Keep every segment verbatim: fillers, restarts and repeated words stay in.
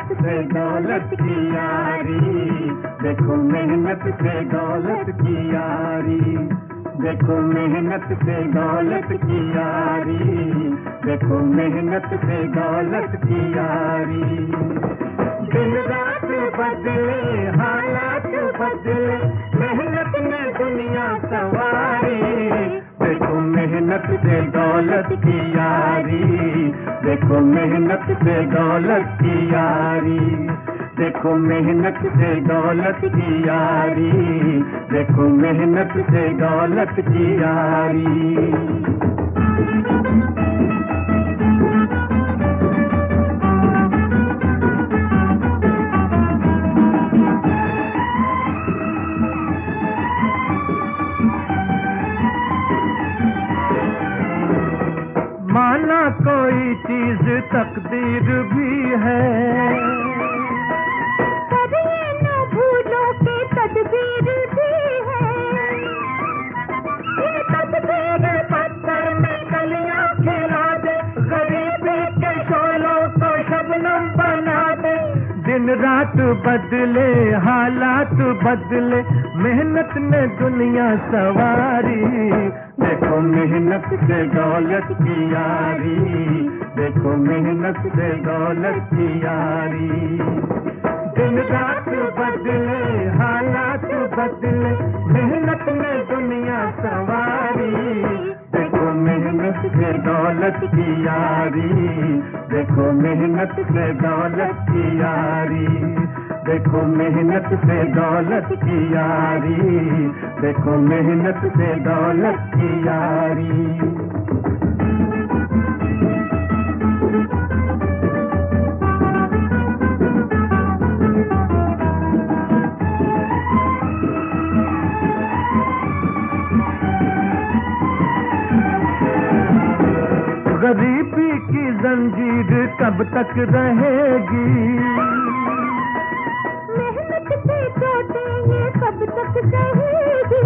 मेहनत से दौलत की यारी, देखो मेहनत से दौलत की यारी, देखो मेहनत से दौलत की यारी, देखो मेहनत से दौलत की यारी। दिन रात बदले हालात बदले, मेहनत ने दुनिया सवारी, देखो मेहनत से दौलत की यारी, देखो मेहनत से दौलत की यारी, देखो मेहनत से दौलत की यारी, देखो मेहनत से दौलत की यारी। माना कोई चीज तकदीर भी है, पर ये न भूलो कि तदबीर भी है। ये तकदीर पत्थर में कलियां खिला दे, गरीबी के शोलों को शबनम बना दे। दिन रात बदले हालात बदले, मेहनत ने दुनिया सवारी, देखो मेहनत से दौलत की यारी, देखो मेहनत से दौलत की यारी। दिन रात बदले हालात बदले, मेहनत ने दुनिया सवारी, देखो मेहनत से दौलत की यारी, देखो मेहनत से दौलत की यारी, देखो मेहनत से दौलत की यारी, देखो मेहनत से दौलत की यारी। गरीबी की जंजीर कब तक रहेगी, मेहनत से चोटें ये कब तक सहेगी।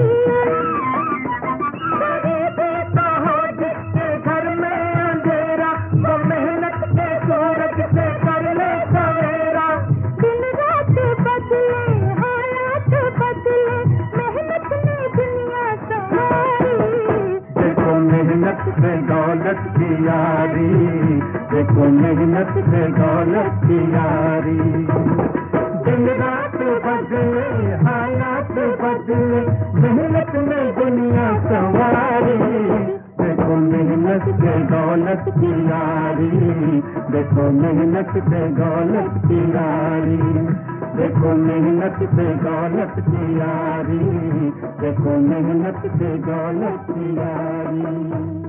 गरीबी तो हो जिसके घर में अंधेरा, वो मेहनत के सूरज से कर ले सवेरा। दिन रात बदले हालात बदले, मेहनत ने दुनिया सवारी, देखो मेहनत से दौलत की यारी, देखो मेहनत से दौलत की यारी। दिन रात बदले हालात बदले, मेहनत ने दुनिया सवारी, देखो मेहनत से दौलत की यारी, देखो मेहनत से दौलत की यारी, देखो मेहनत से दौलत की यारी, देखो मेहनत से दौलत की यारी।